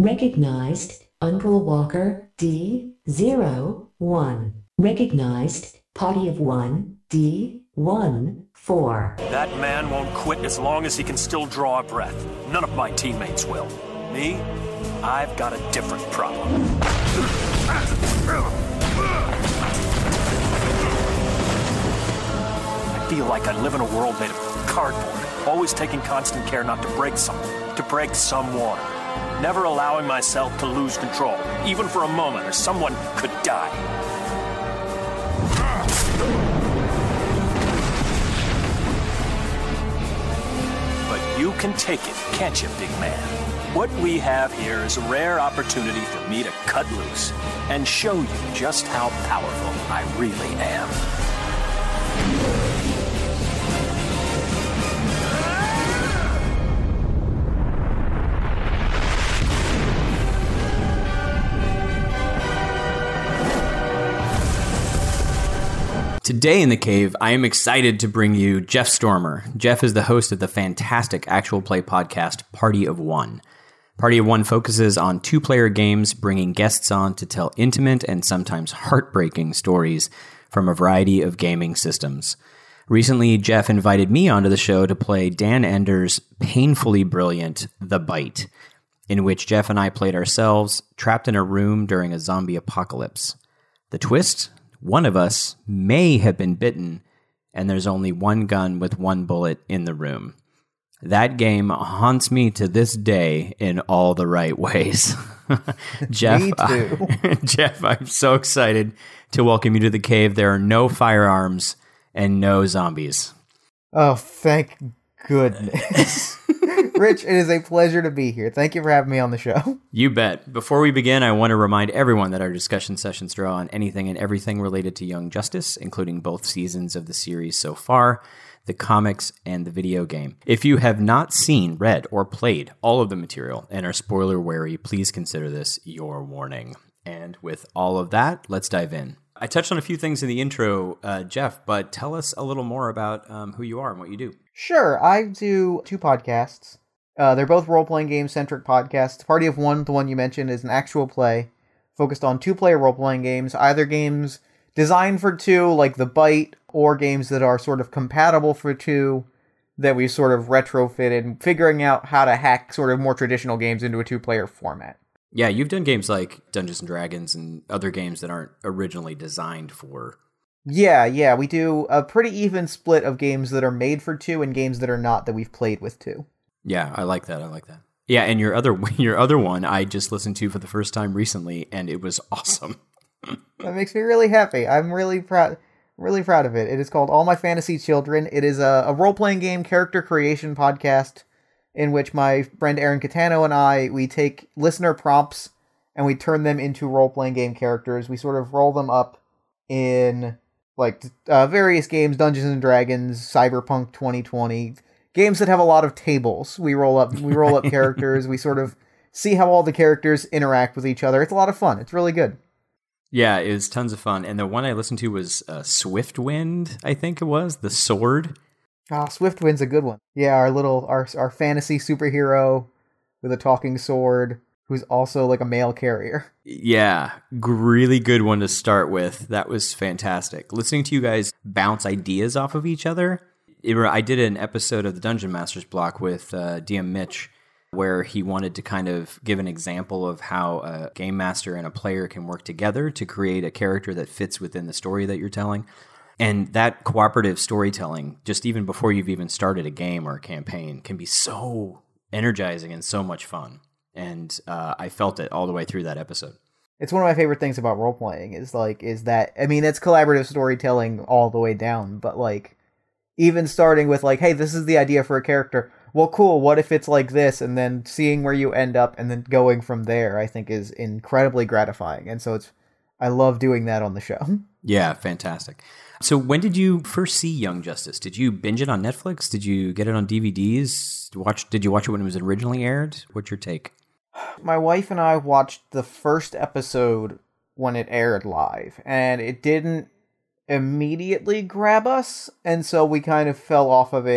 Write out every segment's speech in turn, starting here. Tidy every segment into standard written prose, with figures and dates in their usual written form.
Recognized Uncle Walker D01. Recognized Party of One D14. That man won't quit as long as he can still draw a breath. None of my teammates will. Me? I've got a different problem. I feel like I live in a world made of cardboard, always taking constant care not to break something, to break someone. Never allowing myself to lose control, even for a moment, or someone could die. But you can take it, can't you, big man? What we have here is a rare opportunity for me to cut loose and show you just how powerful I really am. Today in the cave, I am excited to bring you Jeff Stormer. Jeff is the host of the fantastic actual play podcast, Party of One. Party of One focuses on two-player games, bringing guests on to tell intimate and sometimes heartbreaking stories from a variety of gaming systems. Recently, Jeff invited me onto the show to play Dan Ender's painfully brilliant The Bite, in which Jeff and I played ourselves trapped in a room during a zombie apocalypse. The twist? One of us may have been bitten, and there's only one gun with one bullet in the room. That game haunts me to this day in all the right ways. Jeff, Me too. Jeff, I'm so excited to welcome you to the cave. There are no firearms and no zombies. Oh, thank goodness. Rich, it is a pleasure to be here. Thank you for having me on the show. You bet. Before we begin, I want to remind everyone that our discussion sessions draw on anything and everything related to Young Justice, including both seasons of the series so far, the comics, and the video game. If you have not seen, read, or played all of the material and are spoiler wary, please consider this your warning. And with all of that, let's dive in. I touched on a few things in the intro, Jeff, but tell us a little more about who you are and what you do. Sure, I do two podcasts. They're both role-playing game-centric podcasts. Party of One, the one you mentioned, is an actual play focused on two-player role-playing games, either games designed for two, like The Bite, or games that are sort of compatible for two, that we sort of retrofitted, figuring out how to hack sort of more traditional games into a two-player format. Yeah, you've done games like Dungeons & Dragons and other games that aren't originally designed for... Yeah, we do a pretty even split of games that are made for two and games that are not, that we've played with two. Yeah, I like that. Yeah, and your other one I just listened to for the first time recently, and it was awesome. That makes me really happy. I'm really proud of it. It is called All My Fantasy Children. It is a role-playing game character creation podcast in which my friend Aaron Catano and we take listener prompts and we turn them into role-playing game characters. We sort of roll them up in like various games, Dungeons & Dragons, Cyberpunk 2020, games that have a lot of tables. We roll up characters. We sort of see how all the characters interact with each other. It's a lot of fun. It's really good. Yeah, it was tons of fun. And the one I listened to was Swiftwind, I think it was, the sword. Ah, Swiftwind's a good one. Yeah, our fantasy superhero with a talking sword who's also like a mail carrier. Yeah, really good one to start with. That was fantastic. Listening to you guys bounce ideas off of each other. I did an episode of the Dungeon Masters block with DM Mitch, where he wanted to kind of give an example of how a game master and a player can work together to create a character that fits within the story that you're telling. And that cooperative storytelling, just even before you've even started a game or a campaign, can be so energizing and so much fun. And I felt it all the way through that episode. It's one of my favorite things about role-playing is that, I mean, it's collaborative storytelling all the way down, but like, even starting with like, hey, this is the idea for a character. Well, cool, what if it's like this? And then seeing where you end up and then going from there, I think is incredibly gratifying. And so I love doing that on the show. Yeah, fantastic. So when did you first see Young Justice? Did you binge it on Netflix? Did you get it on DVDs? Did you watch it when it was originally aired? What's your take? My wife and I watched the first episode when it aired live, and it didn't immediately grab us, and so we kind of fell off of it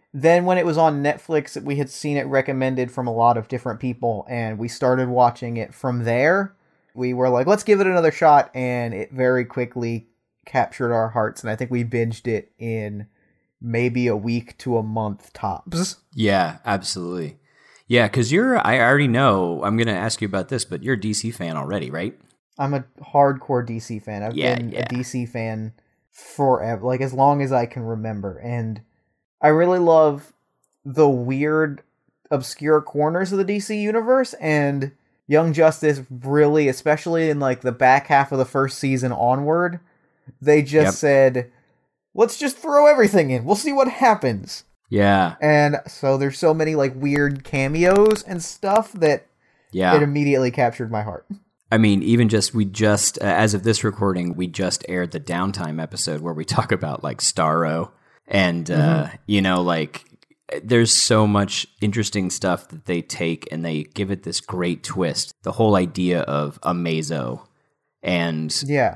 then when it was on Netflix, we had seen it recommended from a lot of different people, and we started watching it from there. We were like, let's give it another shot, and it very quickly captured our hearts, and I think we binged it in maybe a week to a month tops. Yeah, absolutely. Yeah, because I already know, I'm going to ask you about this, but you're a DC fan already, right? I'm a hardcore DC fan. I've been a DC fan forever, like as long as I can remember. And I really love the weird, obscure corners of the DC universe, and Young Justice really, especially in like the back half of the first season onward, they just said, let's just throw everything in. We'll see what happens. Yeah. And so there's so many like weird cameos and stuff that it immediately captured my heart. I mean, even as of this recording, we just aired the Downtime episode where we talk about like Starro and, like there's so much interesting stuff that they take and they give it this great twist. The whole idea of Amazo and,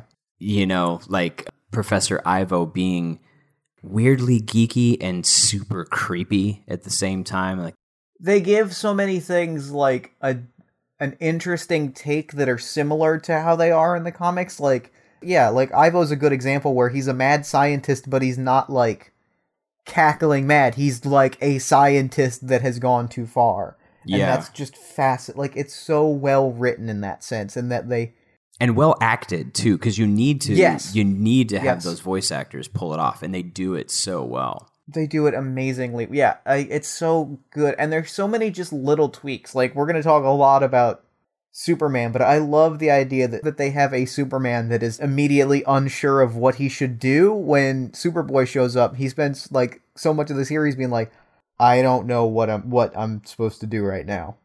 like Professor Ivo being weirdly geeky and super creepy at the same time. Like they give so many things like an interesting take that are similar to how they are in the comics. Like Ivo's a good example where he's a mad scientist, but he's not like cackling mad. He's like a scientist that has gone too far. And that's just like it's so well written in that sense, and that and well acted too, because you need to have those voice actors pull it off, and they do it so well. They do it amazingly. Yeah, it's so good, and there's so many just little tweaks. Like we're going to talk a lot about Superman, but I love the idea that they have a Superman that is immediately unsure of what he should do. When Superboy shows up, he spends like so much of the series being like, I don't know what I'm supposed to do right now.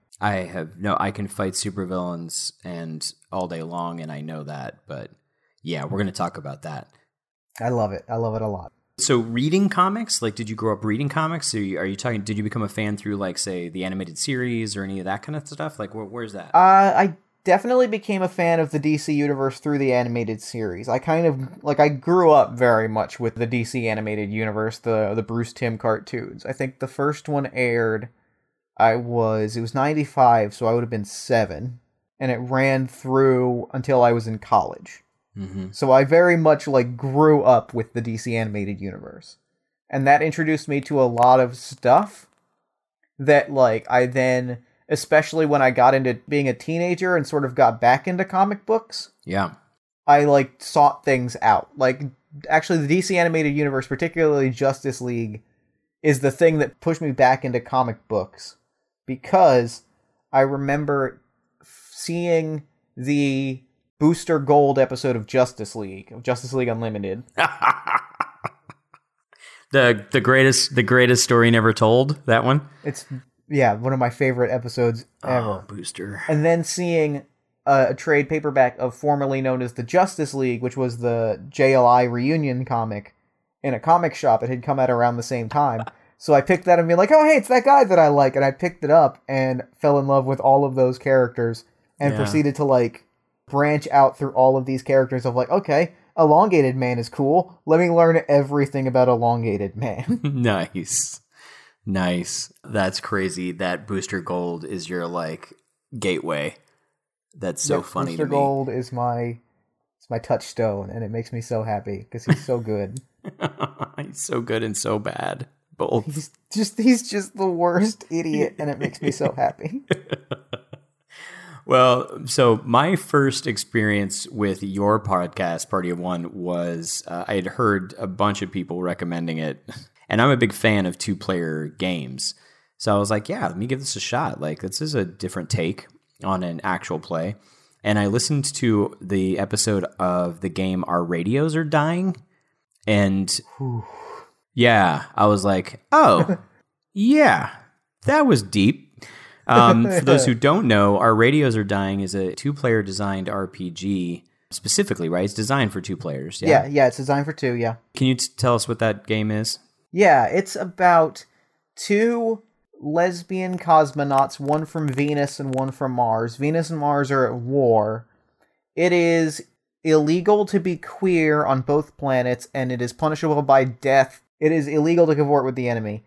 I can fight supervillains and all day long, and I know that, but yeah, we're going to talk about that. I love it. I love it a lot. So reading comics, like, did you grow up reading comics? Are you talking, did you become a fan through, like, say, the animated series or any of that kind of stuff? Like, where's that? I definitely became a fan of the DC universe through the animated series. I grew up very much with the DC animated universe, the Bruce Timm cartoons. I think the first one aired, it was 95, so I would have been 7, and it ran through until I was in college. Mm-hmm. So I very much like grew up with the DC animated universe, and that introduced me to a lot of stuff that like I then, especially when I got into being a teenager and sort of got back into comic books, I like sought things out. Like actually the DC animated universe, particularly Justice League, is the thing that pushed me back into comic books, because I remember seeing the Booster Gold episode of Justice League Unlimited. the greatest story never told, that one? It's one of my favorite episodes ever. Oh, Booster. And then seeing a trade paperback of formerly known as the Justice League, which was the JLI reunion comic, in a comic shop. It had come out around the same time. So I picked that and be like, oh hey, it's that guy that I like, and I picked it up and fell in love with all of those characters and proceeded to like branch out through all of these characters of like, okay, Elongated Man is cool. Let me learn everything about Elongated Man. Nice. That's crazy. That Booster Gold is your like gateway. That's so funny to me. Booster Gold is my touchstone, and it makes me so happy because he's so good. He's so good and so bad. Both. He's just the worst idiot, and it makes me so happy. Well, so my first experience with your podcast, Party of One, was I had heard a bunch of people recommending it, and I'm a big fan of 2-player games. So I was like, yeah, let me give this a shot. Like, this is a different take on an actual play. And I listened to the episode of the game Our Radios Are Dying, and I was like, oh, yeah, that was deep. For those who don't know, Our Radios Are Dying is a 2-player designed RPG specifically, right? It's designed for 2 players. Yeah, it's designed for 2, yeah. Can you tell us what that game is? Yeah, it's about 2 lesbian cosmonauts, one from Venus and one from Mars. Venus and Mars are at war. It is illegal to be queer on both planets, and it is punishable by death. It is illegal to cavort with the enemy.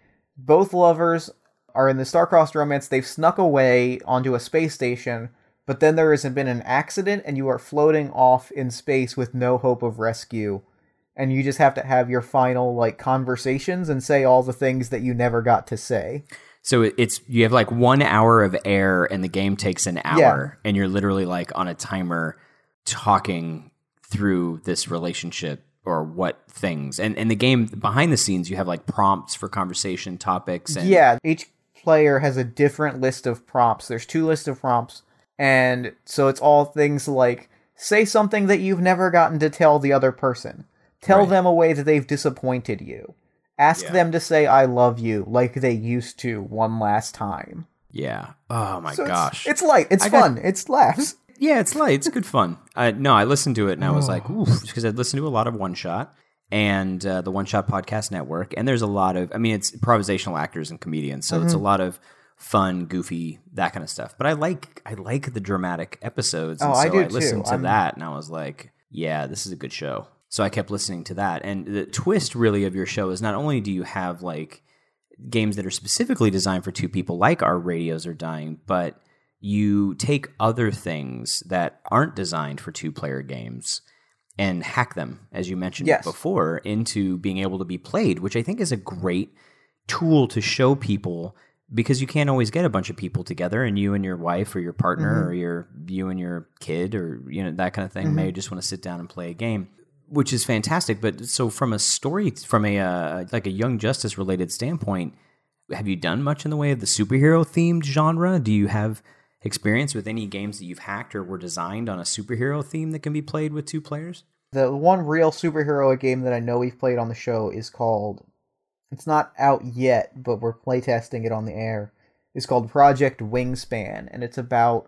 both lovers are in the star-crossed romance. They've snuck away onto a space station, but then there has been an accident and you are floating off in space with no hope of rescue. And you just have to have your final like conversations and say all the things that you never got to say. So it's you have like 1 hour of air and the game takes an hour and you're literally like on a timer talking through this relationship or what things. And the game behind the scenes, you have like prompts for conversation topics. And yeah, each player has a different list of prompts. There's 2 lists of prompts. And so it's all things like, say something that you've never gotten to tell the other person. Tell them a way that they've disappointed you. Ask them to say, I love you, like they used to one last time. Yeah. Oh my gosh. It's light. It's fun. It's laughs. Yeah, it's light. It's good fun. No, I listened to it and I was like, oof, because I'd listened to a lot of One Shot and the One Shot Podcast Network. And there's a lot of, I mean, it's improvisational actors and comedians. So it's a lot of fun, goofy, that kind of stuff. But I like the dramatic episodes. And so I listened to that and I was like, yeah, this is a good show. So I kept listening to that. And the twist really of your show is not only do you have like games that are specifically designed for 2 people like Our Radios Are Dying, but you take other things that aren't designed for 2-player games and hack them, as you mentioned before, into being able to be played, which I think is a great tool to show people because you can't always get a bunch of people together and you and your wife or your partner or you and your kid or that kind of thing may just want to sit down and play a game. Which is fantastic, but so from a story, from a like a Young Justice related standpoint, have you done much in the way of the superhero themed genre? Do you have experience with any games that you've hacked or were designed on a superhero theme that can be played with 2 players? The one real superhero game that I know we've played on the show is called, it's not out yet, but we're playtesting it on the air. It's called Project Wingspan, and it's about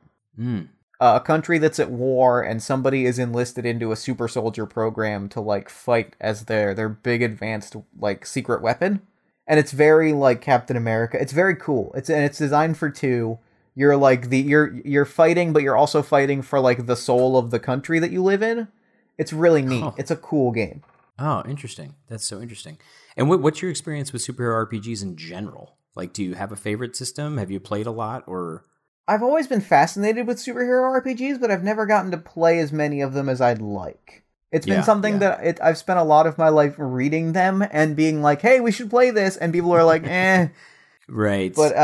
a country that's at war and somebody is enlisted into a super soldier program to like fight as their big advanced like secret weapon. And it's very like Captain America. It's very cool. It's designed for 2. You're like you're fighting, but you're also fighting for like the soul of the country that you live in. It's really neat. Oh. It's a cool game. Oh, interesting. That's so interesting. And what's your experience with superhero RPGs in general? Like, do you have a favorite system? Have you played a lot or? I've always been fascinated with superhero RPGs, but I've never gotten to play as many of them as I'd like. It's been something that I've spent a lot of my life reading them and being like, hey, we should play this. And people are like, eh. Right. But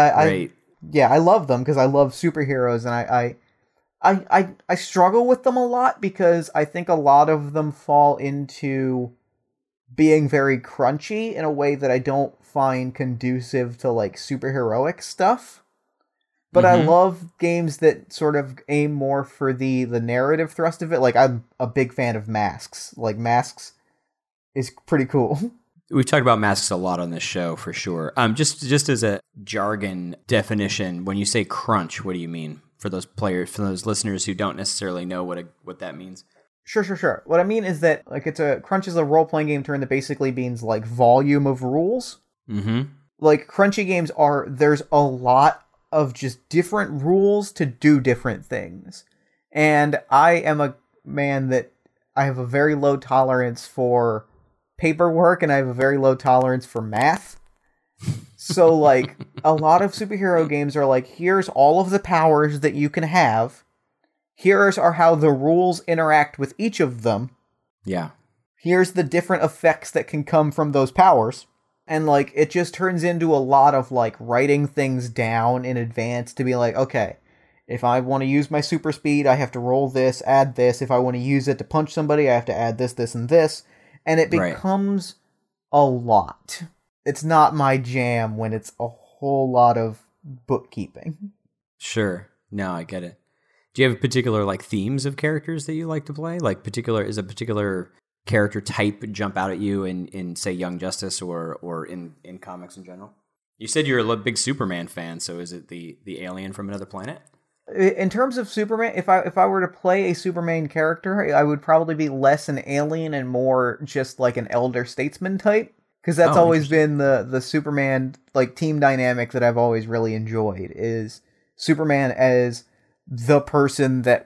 I love them because I love superheroes. And I struggle with them a lot because I think a lot of them fall into being very crunchy in a way that I don't find conducive to like superheroic stuff. But I love games that sort of aim more for the narrative thrust of it. Like, I'm a big fan of Masks. Like, Masks is pretty cool. We've talked about Masks a lot on this show, for sure. Just as a jargon definition, when you say crunch, what do you mean? For those listeners who don't necessarily know what that means. Sure. What I mean is that, like, crunch is a role-playing game term that basically means, like, volume of rules. Mm-hmm. Like, crunchy games there's a lot of just different rules to do different things. And I am a man that I have a very low tolerance for paperwork and I have a very low tolerance for math. So like a lot of superhero games are like, here's all of the powers that you can have. Here's how the rules interact with each of them. Yeah. Here's the different effects that can come from those powers. And, like, it just turns into a lot of, like, writing things down in advance to be like, okay, if I want to use my super speed, I have to roll this, add this. If I want to use it to punch somebody, I have to add this, this, and this. And it becomes a lot. It's not my jam when it's a whole lot of bookkeeping. Sure. No, I get it. Do you have particular, like, themes of characters that you like to play? Like, is a particular character type jump out at you in say Young Justice or in comics in general? You said you're a big Superman fan, so is it the alien from another planet? In terms of Superman, if I were to play a Superman character, I would probably be less an alien and more just like an elder statesman type, because that's always been the Superman like team dynamic that I've always really enjoyed, is Superman as the person that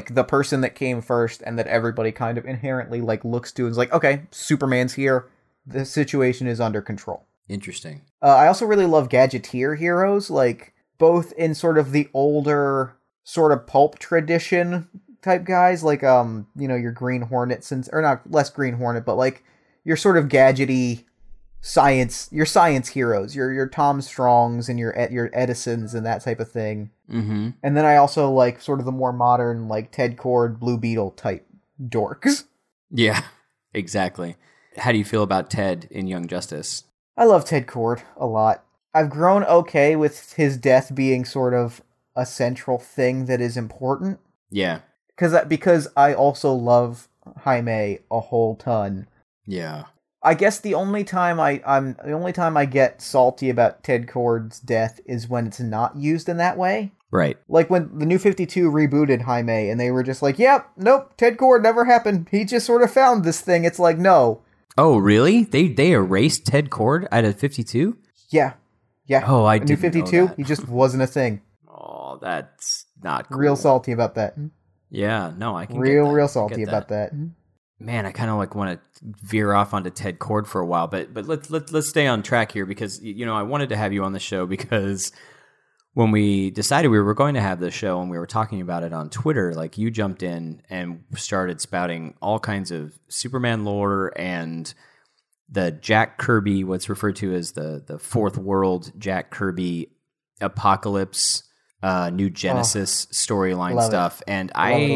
came first and that everybody kind of inherently like looks to and is like, okay, Superman's here, the situation is under control. Interesting. I also really love Gadgeteer heroes, like both in sort of the older sort of pulp tradition type guys, like your Green Hornet, or not less Green Hornet, but like your sort of gadgety your science heroes, your Tom Strongs and your Edisons and that type of thing. Mm-hmm. And then I also like sort of the more modern, like Ted Kord, Blue Beetle type dorks. Yeah, exactly. How do you feel about Ted in Young Justice? I love Ted Kord a lot. I've grown okay with his death being sort of a central thing that is important. Yeah. Because I also love Jaime a whole ton. Yeah. I guess the only time I get salty about Ted Kord's death is when it's not used in that way. Right. Like when the New 52 rebooted Jaime and they were just like, "Yep, nope, Ted Kord never happened. He just sort of found this thing." It's like, no. Oh, really? They erased Ted Kord out of 52? Yeah. Oh, I New didn't 52, know that. he just wasn't a thing. Oh, that's not cool. Real salty about that. Yeah, no, I can real get that. salty about that. Man, I kind of like want to veer off onto Ted Kord for a while, but let's stay on track here because I wanted to have you on the show because when we decided we were going to have this show and we were talking about it on Twitter, like you jumped in and started spouting all kinds of Superman lore and the Jack Kirby, what's referred to as the Fourth World Jack Kirby Apocalypse, New Genesis storyline stuff. And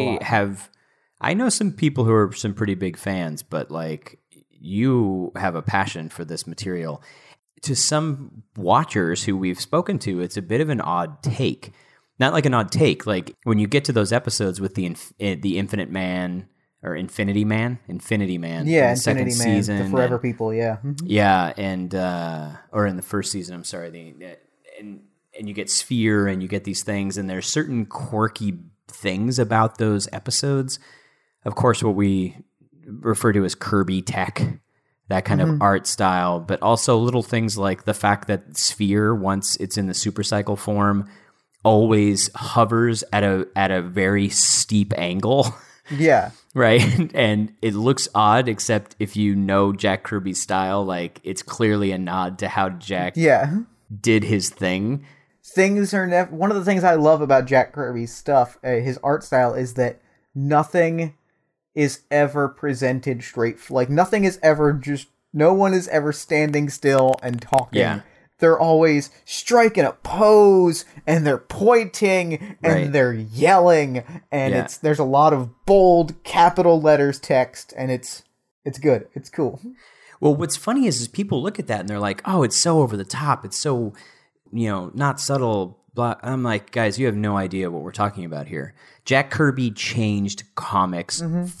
I know some people who are some pretty big fans, but like you have a passion for this material. To some watchers who we've spoken to, it's a bit of an odd take. Not like an odd take, like when you get to those episodes with the Infinite Man or Infinity Man, Yeah, in the Infinity second Man, season, the Forever People, yeah. yeah, and or in the first season, I'm sorry, and you get Sphere and you get these things, and there's certain quirky things about those episodes. Of course, what we refer to as Kirby tech, that kind of art style, but also little things like the fact that Sphere, once it's in the supercycle form, always hovers at a very steep angle. Yeah. Right? And it looks odd, except if you know Jack Kirby's style, like it's clearly a nod to how Jack did his thing. Things are never... One of the things I love about Jack Kirby's stuff, his art style, is that nothing is ever presented straight. Like, nothing is ever just... No one is ever standing still and talking. Yeah. They're always striking a pose, and they're pointing, and they're yelling, and there's a lot of bold capital letters text, and it's good. It's cool. Well, what's funny is people look at that and they're like, "Oh, it's so over the top. It's so, not subtle." Blah. I'm like, guys, you have no idea what we're talking about here. Jack Kirby changed comics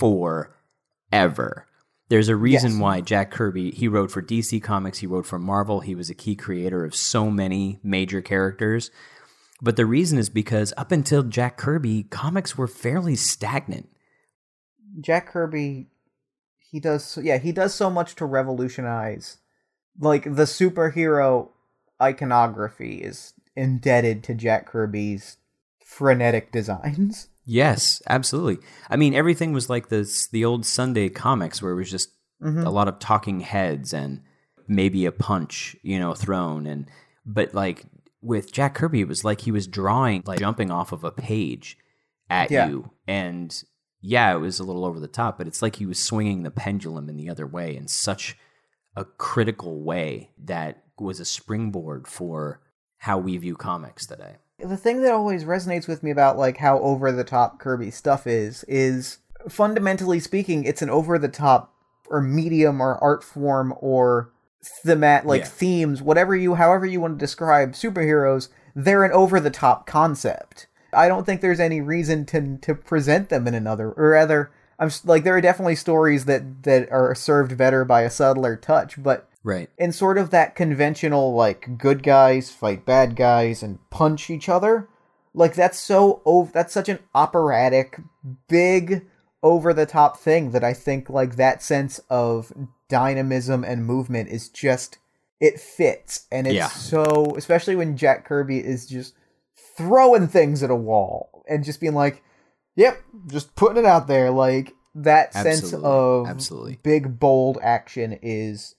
forever. There's a reason why Jack Kirby, he wrote for DC Comics, he wrote for Marvel, he was a key creator of so many major characters. But the reason is because up until Jack Kirby, comics were fairly stagnant. Jack Kirby, he does so much to revolutionize. Like, the superhero iconography is indebted to Jack Kirby's frenetic designs. Yes, absolutely. I mean, everything was like the old Sunday comics where it was just a lot of talking heads and maybe a punch, thrown. But like with Jack Kirby, it was like he was drawing, like jumping off of a page at you. And it was a little over the top, but it's like he was swinging the pendulum in the other way in such a critical way that was a springboard for how we view comics today. The thing that always resonates with me about like how over the top Kirby stuff is fundamentally speaking, it's an over the top or medium or art form or themes, however you want to describe superheroes, they're an over the top concept. I don't think there's any reason to present them in another, or rather, there are definitely stories that are served better by a subtler touch, but in sort of that conventional, like, good guys fight bad guys and punch each other, like, that's such an operatic, big, over-the-top thing that I think, like, that sense of dynamism and movement is just, it fits. And it's so, especially when Jack Kirby is just throwing things at a wall and just being like, yep, just putting it out there, like, that sense of big, bold action is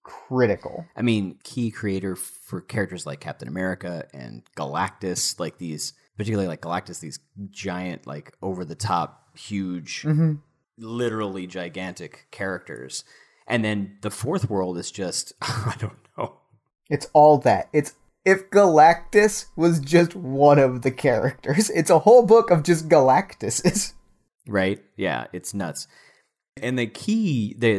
critical. I mean, key creator for characters like Captain America and Galactus, like these, particularly like Galactus, these giant, like over the top, huge, literally gigantic characters. And then the fourth world is just, I don't know. It's all that. It's if Galactus was just one of the characters. It's a whole book of just Galactuses. Right? Yeah, it's nuts. And the key, the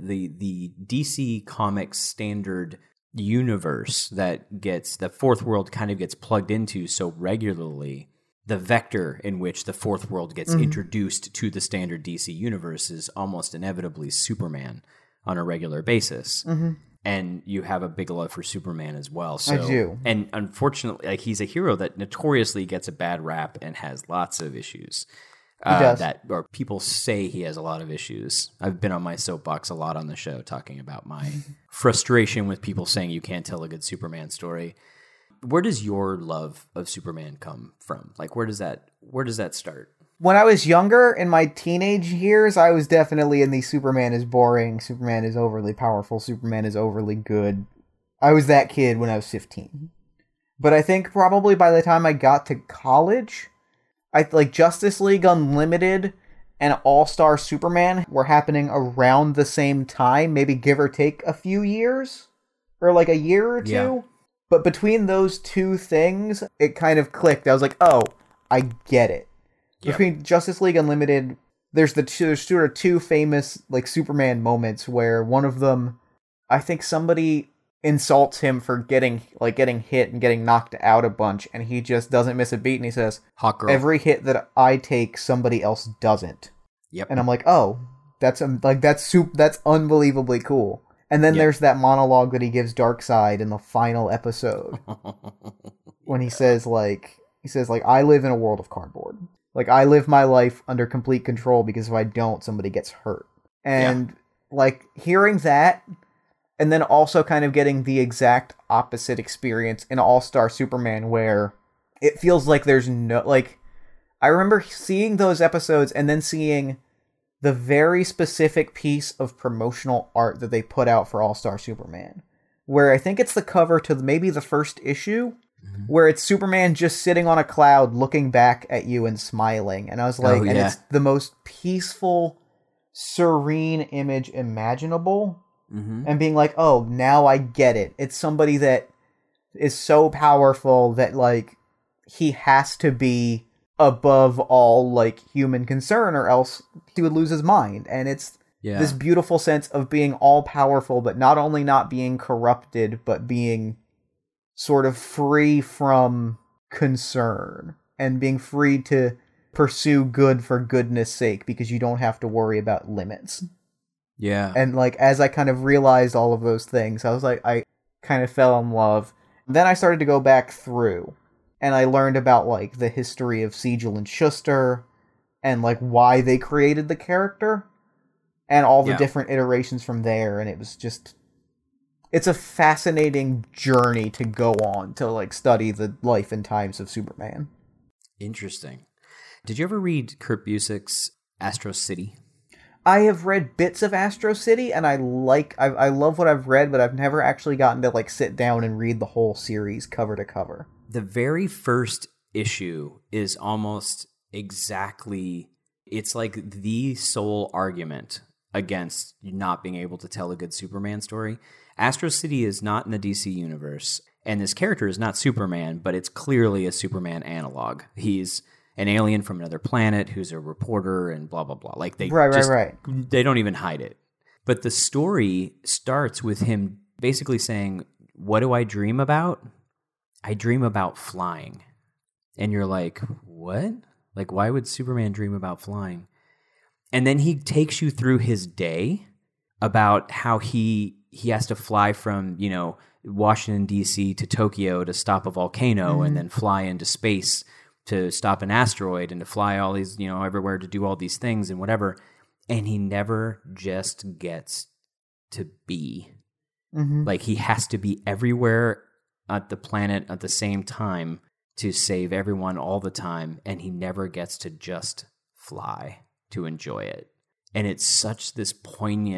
DC Comics standard universe that gets, the fourth world kind of gets plugged into so regularly, the vector in which the fourth world gets introduced to the standard DC universe is almost inevitably Superman on a regular basis. And you have a big love for Superman as well. So, I do. And unfortunately, like, he's a hero that notoriously gets a bad rap and has lots of issues. He does. Or people say he has a lot of issues. I've been on my soapbox a lot on the show talking about my frustration with people saying you can't tell a good Superman story. Where does your love of Superman come from? Like, where does that start? When I was younger, in my teenage years, I was definitely in the Superman is boring, Superman is overly powerful, Superman is overly good. I was that kid when I was 15. But I think probably by the time I got to college, like Justice League Unlimited and All-Star Superman were happening around the same time, maybe give or take a few years, or like a year or two. Yeah. But between those two things, it kind of clicked. I was like, oh, I get it. Yep. Between Justice League Unlimited, there's sort of two famous like Superman moments where one of them, I think somebody insults him for getting hit and getting knocked out a bunch, and he just doesn't miss a beat, and he says, Hawk Girl. "Every hit that I take, somebody else doesn't." Yep. And I'm like, oh, that's unbelievably cool. And then there's that monologue that he gives Darkseid in the final episode when he says like I live in a world of cardboard. Like, I live my life under complete control because if I don't, somebody gets hurt. And like hearing that, and then also kind of getting the exact opposite experience in All-Star Superman, where it feels like there's no, like, I remember seeing those episodes and then seeing the very specific piece of promotional art that they put out for All-Star Superman, where I think it's the cover to maybe the first issue, where it's Superman just sitting on a cloud looking back at you and smiling. And I was like, and it's the most peaceful, serene image imaginable. And being like, oh, now I get it. It's somebody that is so powerful that, like, he has to be above all, like, human concern, or else he would lose his mind. And it's this beautiful sense of being all powerful, but not only not being corrupted, but being sort of free from concern and being free to pursue good for goodness sake because you don't have to worry about limits. Yeah. And like, as I kind of realized all of those things, I was like, I kind of fell in love. Then I started to go back through, and I learned about like the history of Siegel and Schuster and like why they created the character and all the different iterations from there. And it was just, it's a fascinating journey to go on to like study the life and times of Superman. Interesting. Did you ever read Kurt Busiek's Astro City? I have read bits of Astro City, and I love what I've read, but I've never actually gotten to like sit down and read the whole series cover to cover. The very first issue is almost exactly, it's like the sole argument against not being able to tell a good Superman story. Astro City is not in the DC universe, and this character is not Superman, but it's clearly a Superman analog. He's an alien from another planet who's a reporter and blah, blah, blah. Like they they don't even hide it. But the story starts with him basically saying, what do I dream about? I dream about flying. And you're like, what? Like, why would Superman dream about flying? And then he takes you through his day about how he has to fly from, you know, Washington, D.C. to Tokyo to stop a volcano and then fly into space to stop an asteroid and to fly all these, you know, everywhere to do all these things and whatever. And he never just gets to be. Like, he has to be everywhere at the planet at the same time to save everyone all the time. And he never gets to just fly to enjoy it. And it's such this poignant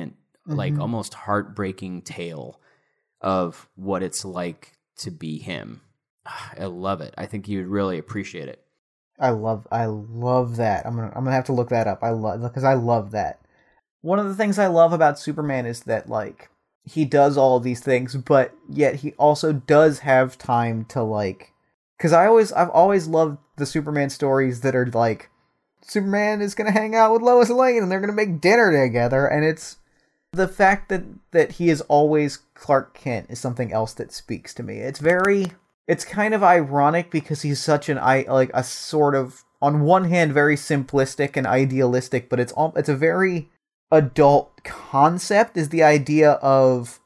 like almost heartbreaking tale of what it's like to be him. I love it. I think you'd really appreciate it. I love that. I'm gonna have to look that up. I love that. One of the things I love about Superman is that, like, he does all of these things, but yet he also does have time to, like, because I've always loved the Superman stories that are like, Superman is gonna hang out with Lois Lane and they're gonna make dinner together, and it's the fact that he is always Clark Kent is something else that speaks to me. It's kind of ironic because he's such a sort of, on one hand, very simplistic and idealistic, but it's a very adult concept, is the idea of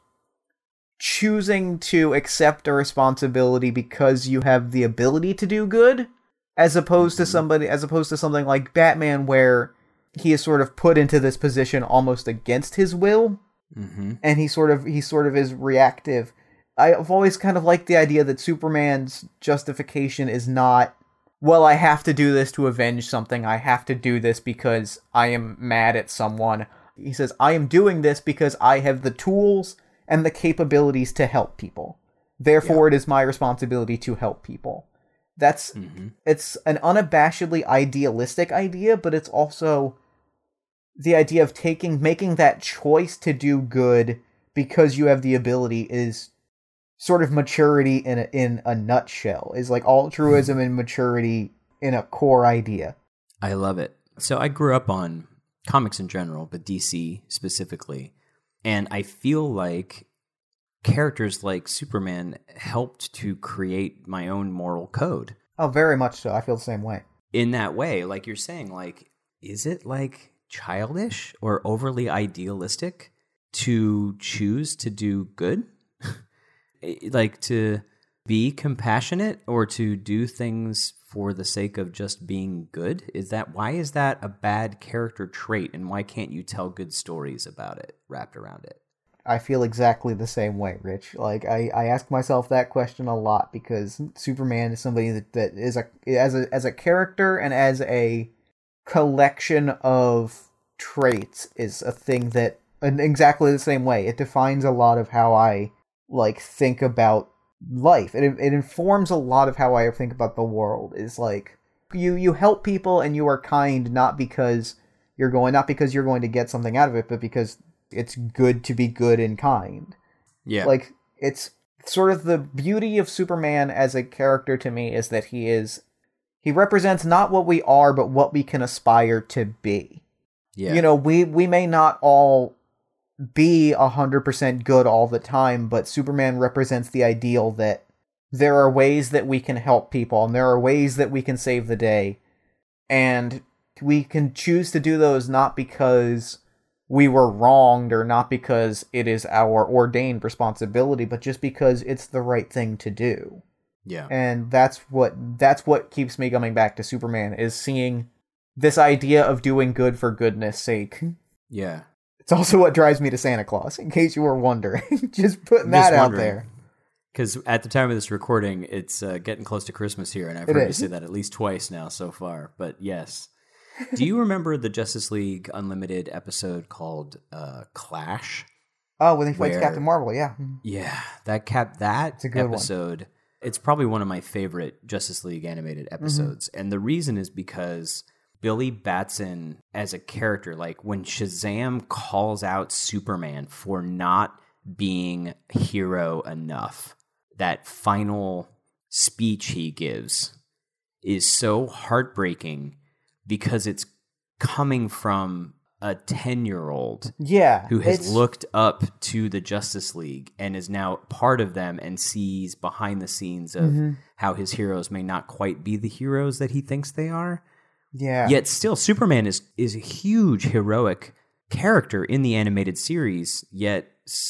choosing to accept a responsibility because you have the ability to do good, as opposed to something like Batman, where he is sort of put into this position almost against his will, and he sort of is reactive. I've always kind of liked the idea that Superman's justification is not, well, I have to do this to avenge something, I have to do this because I am mad at someone. He says, I am doing this because I have the tools and the capabilities to help people. Therefore, It is my responsibility to help people. It's an unabashedly idealistic idea, but it's also the idea of making that choice to do good because you have the ability is sort of maturity in a nutshell, is like altruism and maturity in a core idea. I love it. So I grew up on comics in general, but DC specifically, and I feel like characters like Superman helped to create my own moral code. Oh, very much so. I feel the same way. In that way, like you're saying, like, is it like childish or overly idealistic to choose to do good? Like to be compassionate or to do things for the sake of just being good? Why is that a bad character trait, and why can't you tell good stories about it wrapped around it? I feel exactly the same way, Rich. Like, I ask myself that question a lot because Superman is somebody that is as a character and as a collection of traits is a thing that, in exactly the same way, it defines a lot of how I think about life. It informs a lot of how I think about the world. Is like, you help people and you are kind not because you're going to get something out of it, but because it's good to be good and kind. Yeah. Like, it's sort of the beauty of Superman as a character to me is that he represents not what we are, but what we can aspire to be. Yeah. You know, we may not all be 100% good all the time, but Superman represents the ideal that there are ways that we can help people and there are ways that we can save the day, and we can choose to do those not because we were wronged or not because it is our ordained responsibility, but just because it's the right thing to do. Yeah. And that's what keeps me coming back to Superman, is seeing this idea of doing good for goodness sake. Yeah. It's also what drives me to Santa Claus, in case you were wondering. Just putting that out there. Because at the time of this recording, it's getting close to Christmas here, and I've heard you say that at least twice now so far. But yes. Do you remember the Justice League Unlimited episode called Clash? Oh, when he fights Captain Marvel, yeah. Yeah, that it's a good episode. One. It's probably one of my favorite Justice League animated episodes. And the reason is because Billy Batson as a character, like when Shazam calls out Superman for not being hero enough, that final speech he gives is so heartbreaking because it's coming from a 10-year-old who has looked up to the Justice League and is now part of them and sees behind the scenes of how his heroes may not quite be the heroes that he thinks they are. Yeah. Yet still, Superman is a huge heroic character in the animated series, yet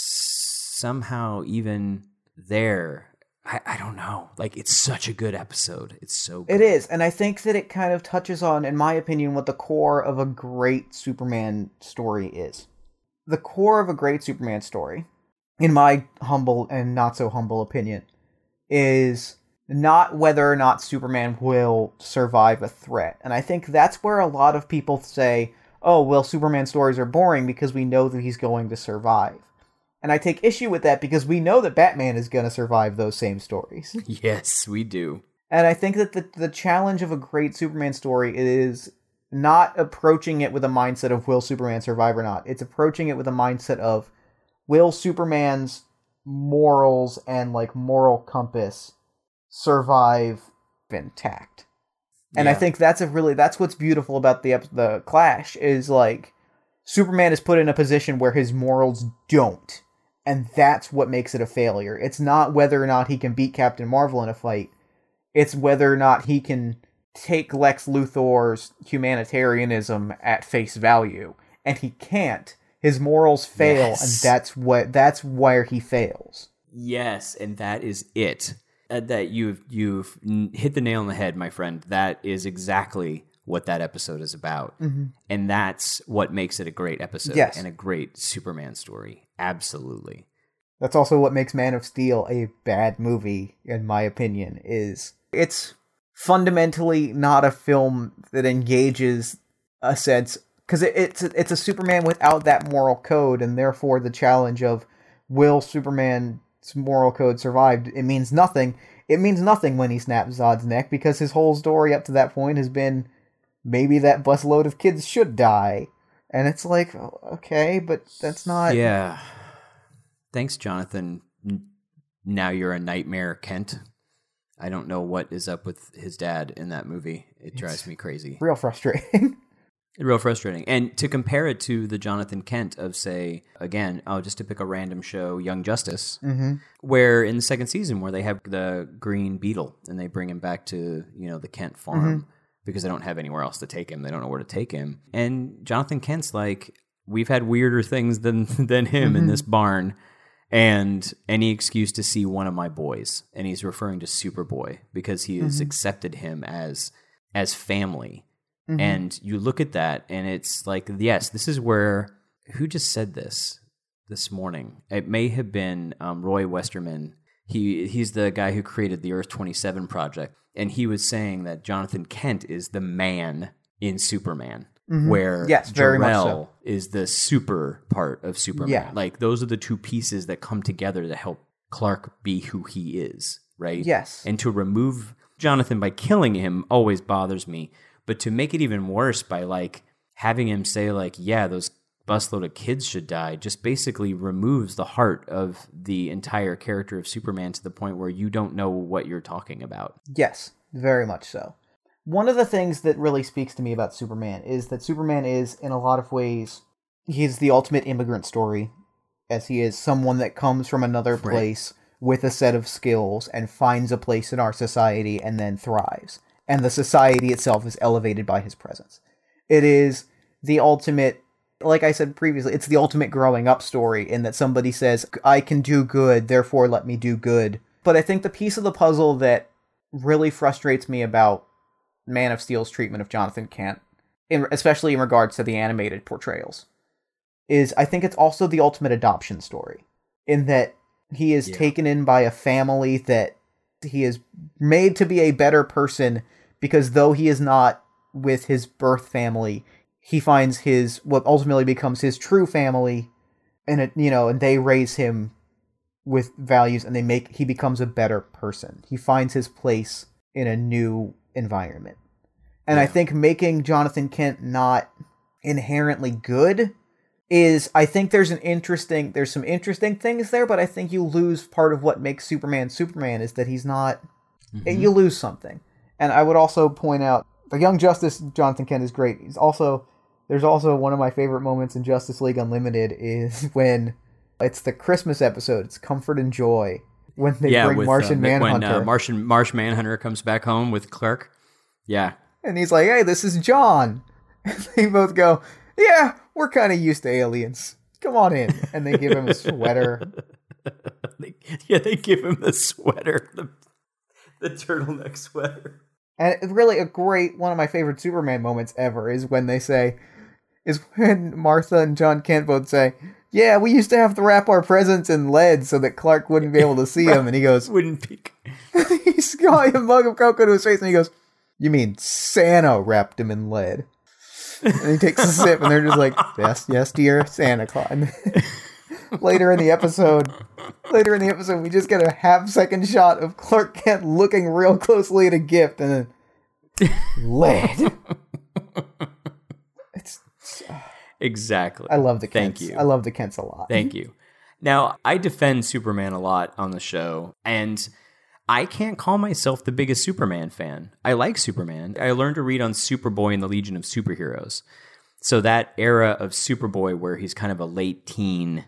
somehow even there, I don't know. Like, it's such a good episode. It's so good. It is, and I think that it kind of touches on, in my opinion, what the core of a great Superman story is. The core of a great Superman story, in my humble and not so humble opinion, is not whether or not Superman will survive a threat. And I think that's where a lot of people say, oh, well, Superman stories are boring because we know that he's going to survive. And I take issue with that because we know that Batman is going to survive those same stories. Yes, we do. And I think that the challenge of a great Superman story is not approaching it with a mindset of will Superman survive or not. It's approaching it with a mindset of will Superman's morals and like moral compass survive intact. And I think that's what's beautiful about the Clash is like Superman is put in a position where his morals don't. And that's what makes it a failure. It's not whether or not he can beat Captain Marvel in a fight. It's whether or not he can take Lex Luthor's humanitarianism at face value. And he can't. His morals fail, Yes. and that's where he fails. Yes, and that is it. That you've hit the nail on the head, my friend. That is exactly what that episode is about. Mm-hmm. And that's what makes it a great episode Yes. and a great Superman story. Absolutely. That's also what makes Man of Steel a bad movie, in my opinion, is it's fundamentally not a film that engages a sense, because it's a Superman without that moral code, and therefore the challenge of will Superman's moral code survive? It means nothing. It means nothing when he snaps Zod's neck, because his whole story up to that point has been maybe that busload of kids should die. And it's like, okay, but that's not... Yeah. Thanks, Jonathan. Now you're a nightmare, Kent. I don't know what is up with his dad in that movie. It drives me crazy. Real frustrating. Real frustrating. And to compare it to the Jonathan Kent of, say, again, just to pick a random show, Young Justice, where in the second season where they have the Green Beetle and they bring him back to, the Kent farm because they don't have anywhere else to take him. They don't know where to take him. And Jonathan Kent's like, we've had weirder things than him in this barn. And any excuse to see one of my boys. And he's referring to Superboy because he has accepted him as family. And you look at that and it's like, yes, this is where, who just said this morning? It may have been Roy Westerman. He's the guy who created the Earth 27 project. And he was saying that Jonathan Kent is the man in Superman. Where very much Jor-El so. is the super part of Superman. Yeah. Like, those are the two pieces that come together to help Clark be who he is, right? Yes. And to remove Jonathan by killing him always bothers me. But to make it even worse by, like, having him say, like, yeah, those busload of kids should die, just basically removes the heart of the entire character of Superman to the point where you don't know what you're talking about. Yes, very much so. One of the things that really speaks to me about Superman is that Superman is, in a lot of ways, he's the ultimate immigrant story, as he is someone that comes from another place with a set of skills and finds a place in our society and then thrives. And the society itself is elevated by his presence. It is the ultimate, like I said previously, it's the ultimate growing up story in that somebody says, I can do good, therefore let me do good. But I think the piece of the puzzle that really frustrates me about Man of Steel's treatment of Jonathan Kent, especially in regards to the animated portrayals, is I think it's also the ultimate adoption story, in that he is taken in by a family that he is made to be a better person, because though he is not with his birth family, he finds what ultimately becomes his true family, and and they raise him with values, and he becomes a better person. He finds his place in a new environment. And I think making Jonathan Kent not inherently good I think there's some interesting things there, but I think you lose part of what makes Superman Superman is that he's not, you lose something. And I would also point out, the Young Justice Jonathan Kent is great. There's also one of my favorite moments in Justice League Unlimited is when it's the Christmas episode, it's Comfort and Joy, when they bring Martian Manhunter. When Martian Manhunter comes back home with Clark. Yeah. And he's like, hey, this is John. And they both go, yeah, we're kind of used to aliens. Come on in. And they give him a sweater. They give him the sweater, the turtleneck sweater. And it's really one of my favorite Superman moments ever is when Martha and John Kent both say, yeah, we used to have to wrap our presents in lead so that Clark wouldn't be able to see him. And he goes, wouldn't peek. He's got a mug of cocoa to his face and he goes, you mean Santa wrapped him in lead? And he takes a sip, and they're just like, yes, yes, dear Santa Claus. And later in the episode, we just get a half-second shot of Clark Kent looking real closely at a gift, and then lead. Exactly. I love the Kents. Thank you. I love the Kents a lot. Thank you. Now, I defend Superman a lot on the show, and I can't call myself the biggest Superman fan. I like Superman. I learned to read on Superboy and the Legion of Superheroes. So that era of Superboy where he's kind of a late teen,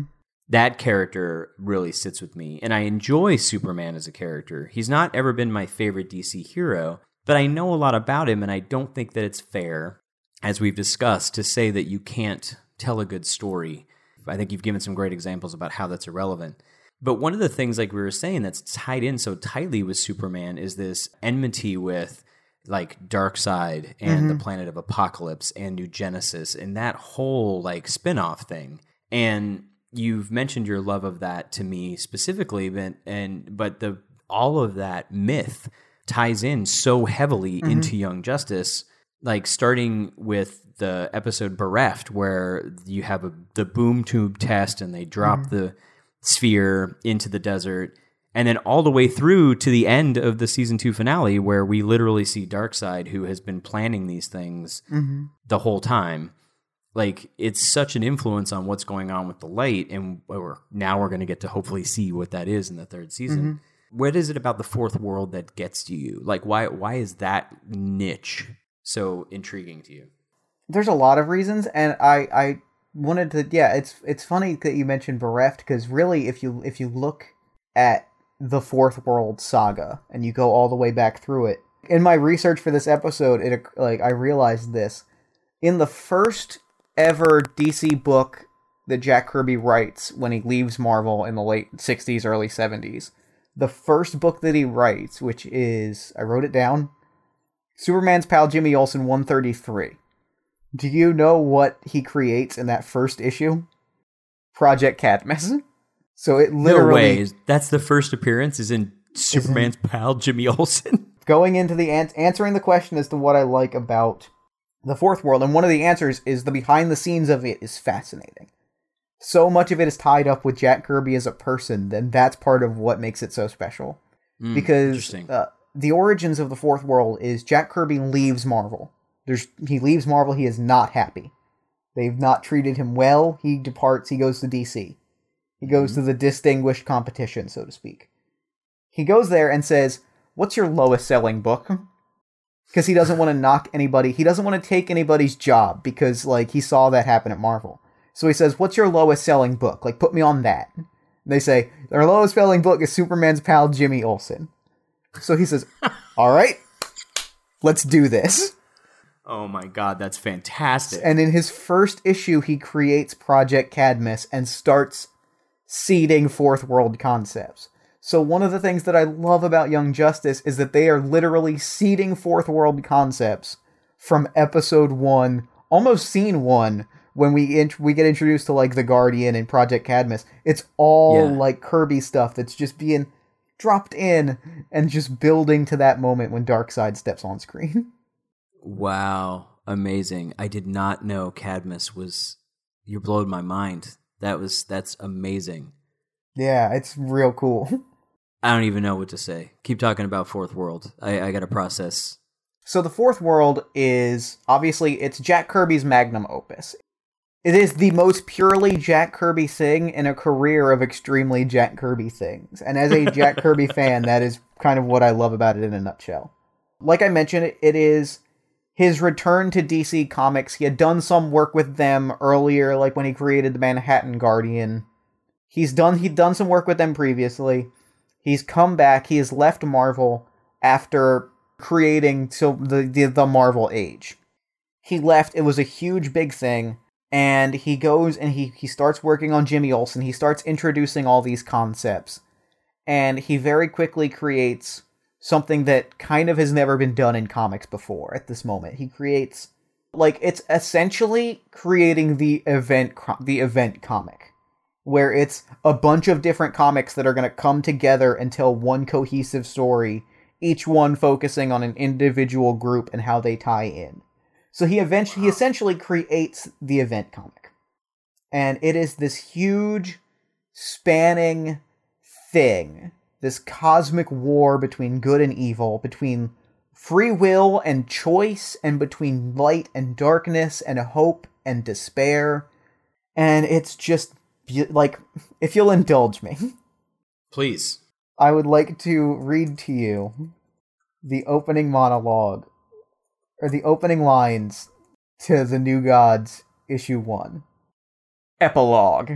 that character really sits with me. And I enjoy Superman as a character. He's not ever been my favorite DC hero, but I know a lot about him, and I don't think that it's fair, as we've discussed, to say that you can't tell a good story. I think you've given some great examples about how that's irrelevant. But one of the things, like we were saying, that's tied in so tightly with Superman is this enmity with like Darkseid and the Planet of Apocalypse and New Genesis and that whole like spin-off thing. And you've mentioned your love of that to me specifically, but all of that myth ties in so heavily into Young Justice, like starting with the episode Bereft, where you have the boom tube test and they drop the sphere into the desert, and then all the way through to the end of the season 2 finale, where we literally see Darkseid, who has been planning these things the whole time. Like, it's such an influence on what's going on with the light, and now we're going to get to hopefully see what that is in the 3rd season. What is it about the Fourth World that gets to you? Like, why is that niche so intriguing to you? There's a lot of reasons, and I wanted to, it's funny that you mentioned Bereft, because really, if you look at the Fourth World saga, and you go all the way back through it, in my research for this episode, I realized this. In the first ever DC book that Jack Kirby writes when he leaves Marvel in the late 60s, early 70s, the first book that he writes, which is, I wrote it down, Superman's Pal Jimmy Olsen 133. Do you know what he creates in that first issue? Project Cadmus. So it literally... No way. That's the first appearance is in Superman's pal, Jimmy Olsen. Going into the answering the question as to what I like about the Fourth World, and one of the answers is the behind the scenes of it is fascinating. So much of it is tied up with Jack Kirby as a person, then that's part of what makes it so special. Because the origins of the Fourth World is Jack Kirby leaves Marvel. He leaves Marvel, he is not happy. They've not treated him well, he departs, he goes to DC. He goes to the distinguished competition, so to speak. He goes there and says, what's your lowest selling book? Because he doesn't want to knock anybody, he doesn't want to take anybody's job, because like he saw that happen at Marvel. So he says, what's your lowest selling book? Like, put me on that. And they say, their lowest selling book is Superman's Pal Jimmy Olsen. So he says, all right, let's do this. Oh my god, that's fantastic. And in his first issue, he creates Project Cadmus and starts seeding Fourth World concepts. So one of the things that I love about Young Justice is that they are literally seeding Fourth World concepts from episode 1, almost scene 1, when we get introduced to like the Guardian and Project Cadmus. It's all like Kirby stuff that's just being dropped in and just building to that moment when Darkseid steps on screen. Wow, amazing. I did not know Cadmus was... You blowed my mind. That's amazing. Yeah, it's real cool. I don't even know what to say. Keep talking about Fourth World. I got to process. So the Fourth World is, obviously, it's Jack Kirby's magnum opus. It is the most purely Jack Kirby thing in a career of extremely Jack Kirby things. And as a Jack Kirby fan, that is kind of what I love about it in a nutshell. Like I mentioned, it is his return to DC Comics. He had done some work with them earlier, like when he created the Manhattan Guardian. He'd done some work with them previously. He's come back. He has left Marvel after creating the Marvel Age. He left. It was a huge, big thing. And he goes and he starts working on Jimmy Olsen. He starts introducing all these concepts. And he very quickly creates something that kind of has never been done in comics before at this moment. He creates, like, it's essentially creating the event comic, where it's a bunch of different comics that are going to come together and tell one cohesive story, each one focusing on an individual group and how they tie in. So he essentially creates the event comic. And it is this huge, spanning thing, this cosmic war between good and evil, between free will and choice, and between light and darkness, and hope and despair. And it's just, like, if you'll indulge me. Please. I would like to read to you the opening monologue, or the opening lines to The New Gods, Issue 1. Epilogue.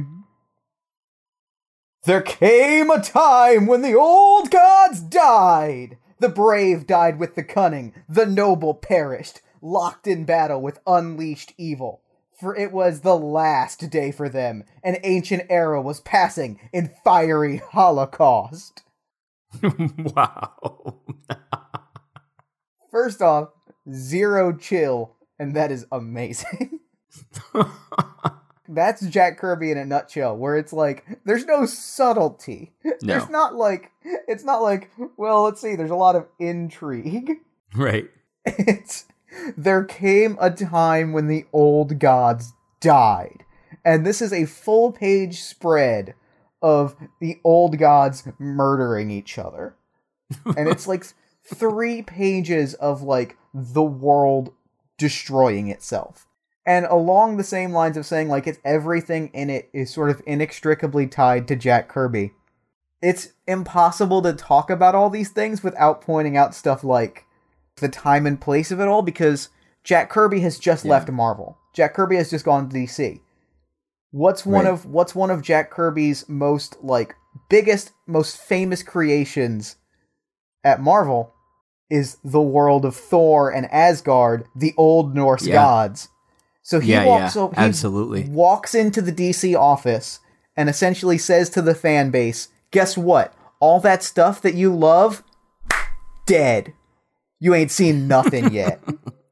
There came a time when the old gods died. The brave died with the cunning, the noble perished, locked in battle with unleashed evil. For it was the last day for them. An ancient era was passing in fiery holocaust. Wow. First off, zero chill, and that is amazing. That's Jack Kirby in a nutshell, where it's like, there's no subtlety. No. There's not like, it's not like, well, let's see, there's a lot of intrigue. Right. There came a time when the old gods died. And this is a full-page spread of the old gods murdering each other. And it's like 3 pages of, like, the world destroying itself. And along the same lines of saying, like, it's everything in it is sort of inextricably tied to Jack Kirby. It's impossible to talk about all these things without pointing out stuff like the time and place of it all, because Jack Kirby has just left Marvel. Jack Kirby has just gone to DC. What's one of Jack Kirby's most, like, biggest, most famous creations at Marvel is the world of Thor and Asgard, the old Norse gods. So he walks into the DC office and essentially says to the fan base, guess what? All that stuff that you love, dead. You ain't seen nothing yet.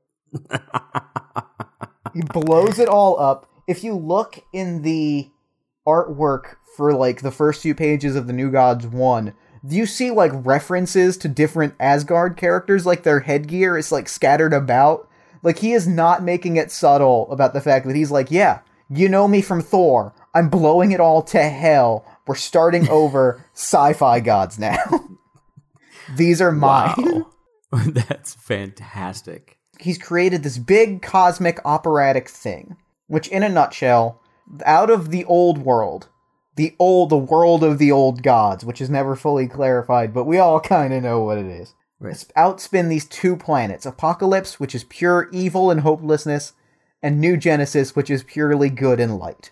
He blows it all up. If you look in the artwork for, like, the first few pages of The New Gods 1, you see, like, references to different Asgard characters, like their headgear is, like, scattered about. Like, he is not making it subtle about the fact that he's like, yeah, you know me from Thor. I'm blowing it all to hell. We're starting over. Sci-fi gods now. These are mine. Wow. That's fantastic. He's created this big cosmic operatic thing, which in a nutshell, out of the old world, the world of the old gods, which is never fully clarified, but we all kind of know what it is. Right. Outspin these 2 planets, Apocalypse, which is pure evil and hopelessness, and New Genesis, which is purely good and light.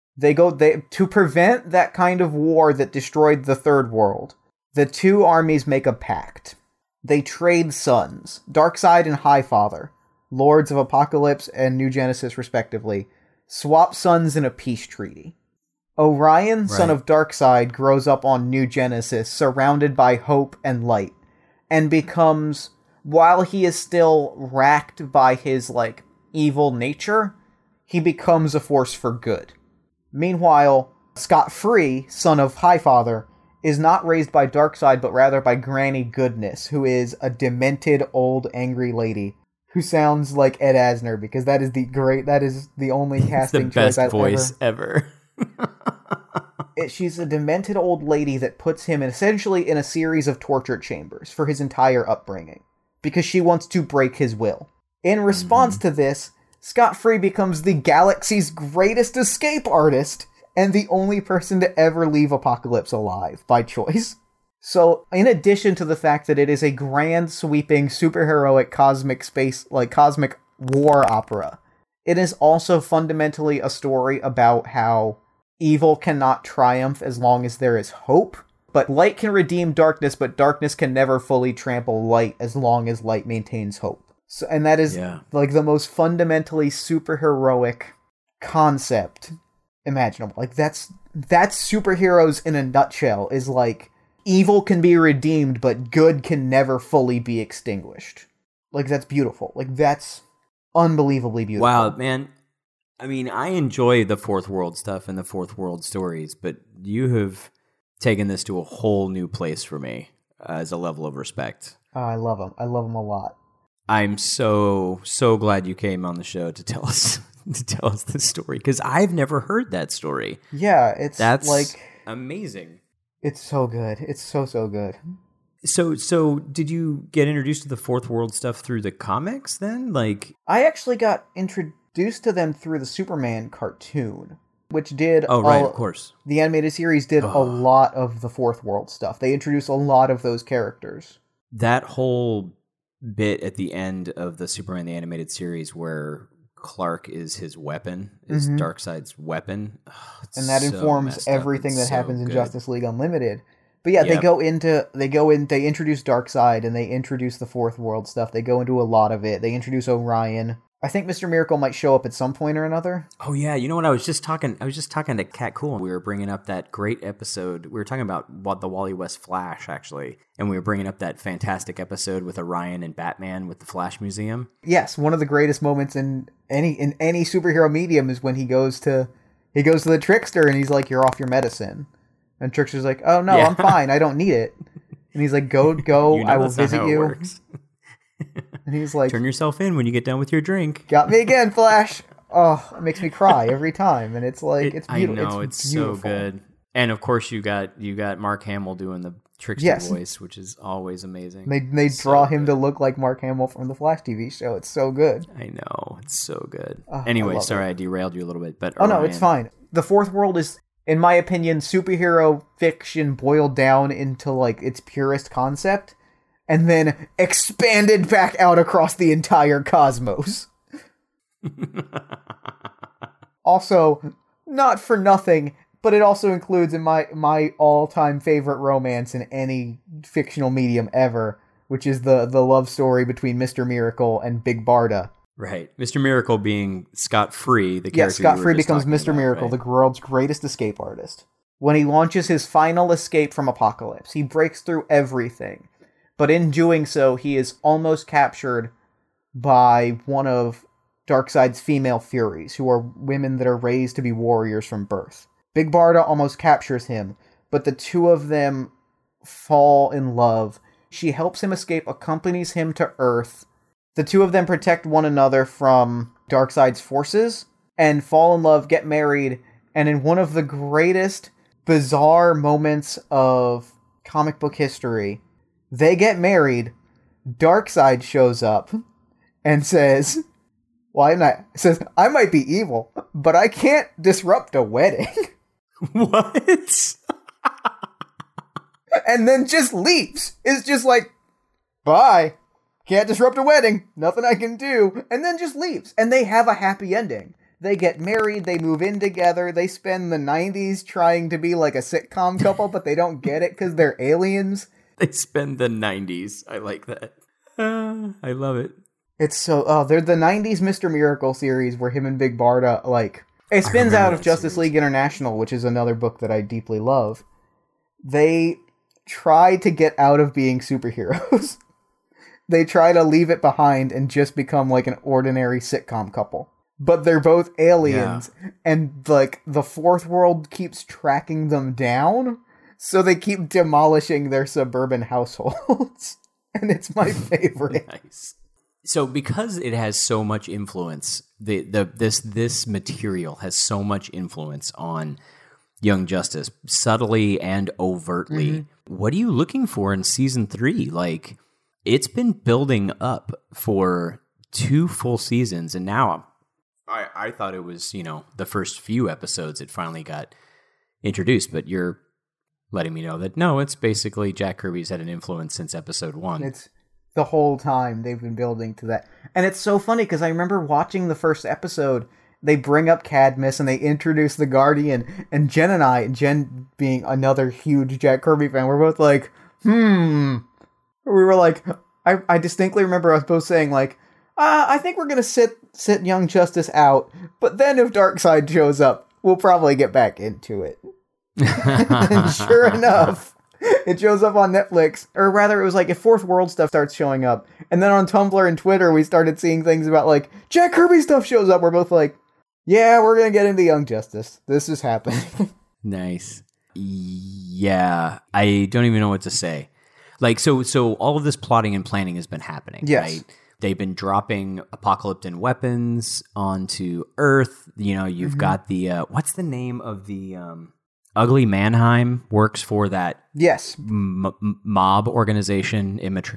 To prevent that kind of war that destroyed the Third World, the 2 armies make a pact. They trade sons, Darkseid and Highfather, lords of Apocalypse and New Genesis respectively, swap sons in a peace treaty. Orion, son of Darkseid, grows up on New Genesis, surrounded by hope and light, and becomes, while he is still racked by his, like, evil nature, he becomes a force for good. Meanwhile, Scott Free, son of Highfather, is not raised by Darkseid, but rather by Granny Goodness, who is a demented old angry lady who sounds like Ed Asner, because that is the only casting choice I've voice ever. She's a demented old lady that puts him essentially in a series of torture chambers for his entire upbringing, because she wants to break his will. In response to this, Scott Free becomes the galaxy's greatest escape artist, and the only person to ever leave Apocalypse alive, by choice. So, in addition to the fact that it is a grand, sweeping, superheroic cosmic war opera, it is also fundamentally a story about how evil cannot triumph as long as there is hope, but light can redeem darkness, but darkness can never fully trample light as long as light maintains hope. So, and that is, like, the most fundamentally superheroic concept imaginable. Like, that's superheroes in a nutshell, is like, evil can be redeemed, but good can never fully be extinguished. Like, that's beautiful. Like, that's unbelievably beautiful. Wow, man. I mean, I enjoy the Fourth World stuff and the Fourth World stories, but you have taken this to a whole new place for me as a level of respect. Oh, I love them. I love them a lot. I'm so glad you came on the show to tell us this story, because I've never heard that story. Yeah, that's like amazing. It's so good. It's so good. So did you get introduced to the Fourth World stuff through the comics then? Like, I actually got introduced to them through the Superman cartoon, which did of course. The animated series did a lot of the Fourth World stuff. They introduced a lot of those characters. That whole bit at the end of the Superman the Animated Series where Clark is his weapon, is Darkseid's weapon. And that informs everything that happens in Justice League Unlimited. But yeah, they introduce Darkseid and they introduce the Fourth World stuff. They go into a lot of it. They introduce Orion. I think Mr. Miracle might show up at some point or another. Oh yeah, you know what? I was just talking to Cat Cool, and we were bringing up that great episode. We were talking about the Wally West Flash, actually, and we were bringing up that fantastic episode with Orion and Batman with the Flash Museum. Yes, one of the greatest moments in any superhero medium is when he goes to the Trickster and he's like, "You're off your medicine," and Trickster's like, "Oh no, I'm fine. I don't need it." And he's like, "Go, you know, I will visit you." And he's like, "Turn yourself in when you get done with your drink." Got me again, Flash. Oh, it makes me cry every time, and it's like it's beautiful. I know, it's so good. And of course, you got Mark Hamill doing the Trickster voice, which is always amazing. They draw him to look like Mark Hamill from the Flash TV show. It's so good. I know, it's so good. Anyway, sorry, I derailed you a little bit, but no, it's fine. The Fourth World is, in my opinion, superhero fiction boiled down into like its purest concept, and then expanded back out across the entire cosmos. Also, not for nothing, but it also includes in my all-time favorite romance in any fictional medium ever, which is the love story between Mr. Miracle and Big Barda. Right. Mr. Miracle being Scott Free, the character. Scott Free becomes Mr. Miracle, right? The world's greatest escape artist. When he launches his final escape from Apocalypse, he breaks through everything. But in doing so, he is almost captured by one of Darkseid's female Furies, who are women that are raised to be warriors from birth. Big Barda almost captures him, but the two of them fall in love. She helps him escape, accompanies him to Earth. The two of them protect one another from Darkseid's forces, and fall in love, get married, and in one of the greatest bizarre moments of comic book history, they get married. Darkseid shows up and says, I might be evil, but I can't disrupt a wedding. What? And then just leaves. It's just like, bye. Can't disrupt a wedding. Nothing I can do. And then just leaves. And they have a happy ending. They get married. They move in together. They spend the 90s trying to be like a sitcom couple, but they don't get it because they're aliens. They spend the 90s. I like that. I love it. It's so... they're the 90s Mr. Miracle series where him and Big Barda, like... It spins out of Justice League International, which is another book that I deeply love. They try to get out of being superheroes. They try to leave it behind and just become like an ordinary sitcom couple. But they're both aliens, and like the Fourth World keeps tracking them down, so they keep demolishing their suburban households. And it's my favorite. Nice. So because it has so much influence, this material has so much influence on Young Justice, subtly and overtly. Mm-hmm. What are you looking for in season 3? Like, it's been building up for 2 full seasons, and now I thought it was, the first few episodes it finally got introduced, but you're letting me know that no, it's basically Jack Kirby's had an influence since episode 1. It's the whole time they've been building to that. And it's so funny because I remember watching the first episode, they bring up Cadmus and they introduce the Guardian, and Jen being another huge Jack Kirby fan, we're both like, We were like, I distinctly remember us both saying like, I think we're going to sit Young Justice out, but then if Darkseid shows up, we'll probably get back into it. And sure enough, it shows up on Netflix, or rather it was like if Fourth World stuff starts showing up, and then on Tumblr and Twitter we started seeing things about like, Jack Kirby stuff shows up, we're both like, yeah, we're going to get into Young Justice. This is happening. Nice. Yeah, I don't even know what to say. Like, so all of this plotting and planning has been happening, yes. Right? they've been dropping apocalyptic weapons onto Earth. You know, you've got the what's the name of the Ugly Mannheim works for that Yes. mob organization,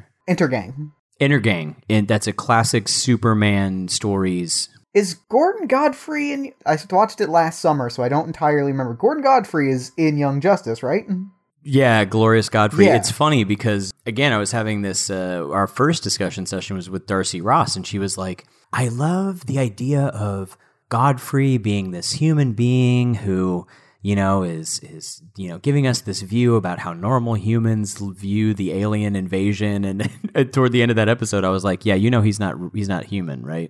Intergang, and that's a classic Superman stories. Is Gordon Godfrey in... I watched it last summer, so I don't entirely remember. Gordon Godfrey is in Young Justice, right? Yeah, Glorious Godfrey. Yeah. It's funny because, again, I was having this, our first discussion session was with Darcy Ross, and she was like, I love the idea of Godfrey being this human being who, you know, is you know, giving us this view about how normal humans view the alien invasion. And toward the end of that episode, I was like, yeah, you know, he's not human, right?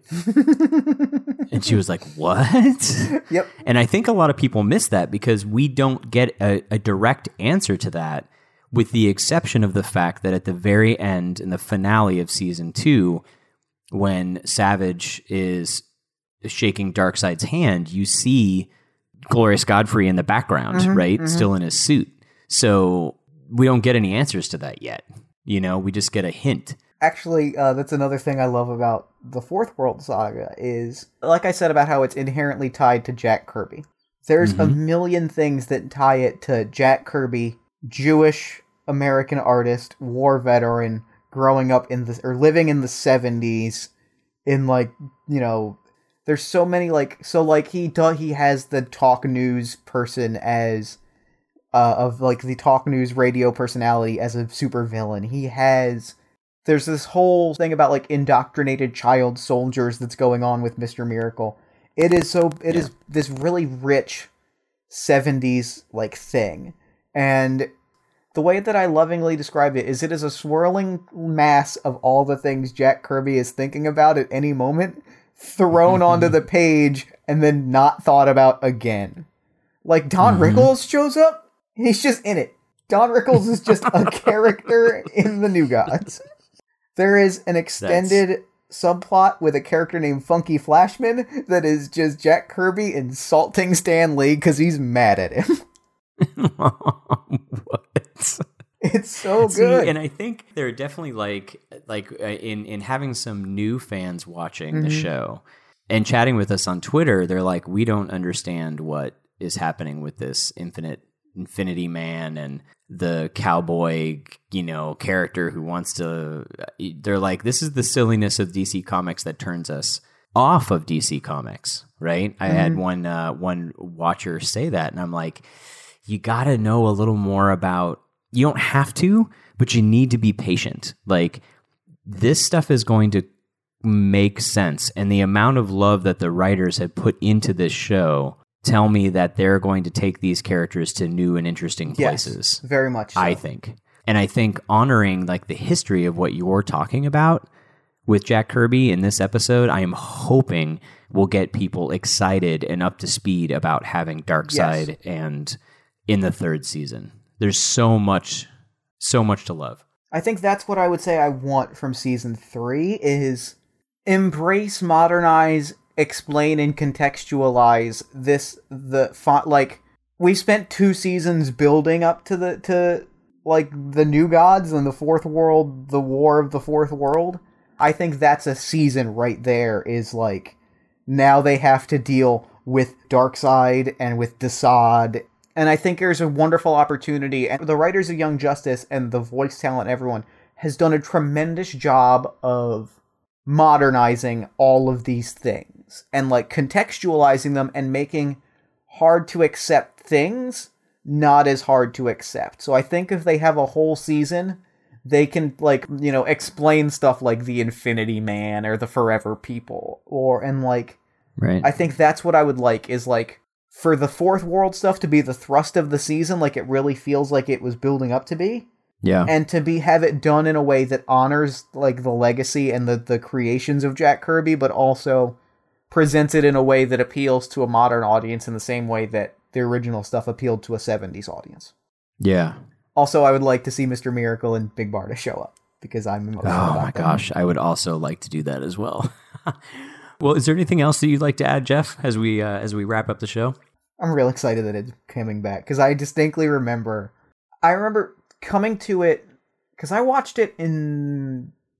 And she was like, what? Yep. And I think a lot of people miss that because we don't get a direct answer to that, with the exception of the fact that at the very end, in the finale of season 2, when Savage is shaking Darkseid's hand, you see Glorious Godfrey in the background, right? Still in his suit. So we don't get any answers to that yet. You know, we just get a hint. Actually, that's another thing I love about the Fourth World Saga is, like I said about how it's inherently tied to Jack Kirby. There's a million things that tie it to Jack Kirby, Jewish American artist, war veteran, growing up in the, or living in the 70s, in like, you know, there's so many, like, so like he has the talk news person as, of like the talk news radio personality as a super villain. There's this whole thing about like indoctrinated child soldiers that's going on with Mr. Miracle. It is this really rich 70s like thing. And the way that I lovingly describe it is a swirling mass of all the things Jack Kirby is thinking about at any moment, thrown onto the page and then not thought about again. Like Don Rickles shows up, he's just in it. Don Rickles is just a character in the New Gods. There is an extended subplot with a character named Funky Flashman that is just Jack Kirby insulting Stan Lee because he's mad at him. What? It's so good. And I think they're definitely like in having some new fans watching the show and chatting with us on Twitter, they're like, we don't understand what is happening with this Infinity Man and the cowboy, you know, character who wants to, they're like, this is the silliness of DC Comics that turns us off of DC Comics, right? I had one watcher say that, and I'm like, you got to know a little more about, you don't have to, but you need to be patient. Like, this stuff is going to make sense, and the amount of love that the writers have put into this show tell me that they're going to take these characters to new and interesting places. Yes, very much so. I think. And I think honoring like the history of what you're talking about with Jack Kirby in this episode, I am hoping will get people excited and up to speed about having Darkseid and in the third season. There's so much to love. I think that's what I would say I want from season 3 is embrace, modernize, explain, and contextualize like we spent 2 seasons building up to the New Gods and the Fourth World, the War of the Fourth World. I think that's a season right there, is like, now they have to deal with Darkseid and with Desaad. And I think there's a wonderful opportunity, and the writers of Young Justice and the voice talent, everyone has done a tremendous job of modernizing all of these things and like contextualizing them and making hard to accept things not as hard to accept. So I think if they have a whole season, they can, like, you know, explain stuff like the Infinity Man or the Forever People, right. I think that's what I would like, is like for the Fourth World stuff to be the thrust of the season, like it really feels like it was building up to be. Yeah. And to have it done in a way that honors like the legacy and the creations of Jack Kirby, but also presents it in a way that appeals to a modern audience in the same way that the original stuff appealed to a 70s audience. Yeah. Also, I would like to see Mr. Miracle and Big Barda show up, because I'm emotional about my gosh, I would also like to do that as well. Well, is there anything else that you'd like to add, Jeff, as we wrap up the show? I'm real excited that it's coming back, because I distinctly remember coming to it, because I watched it in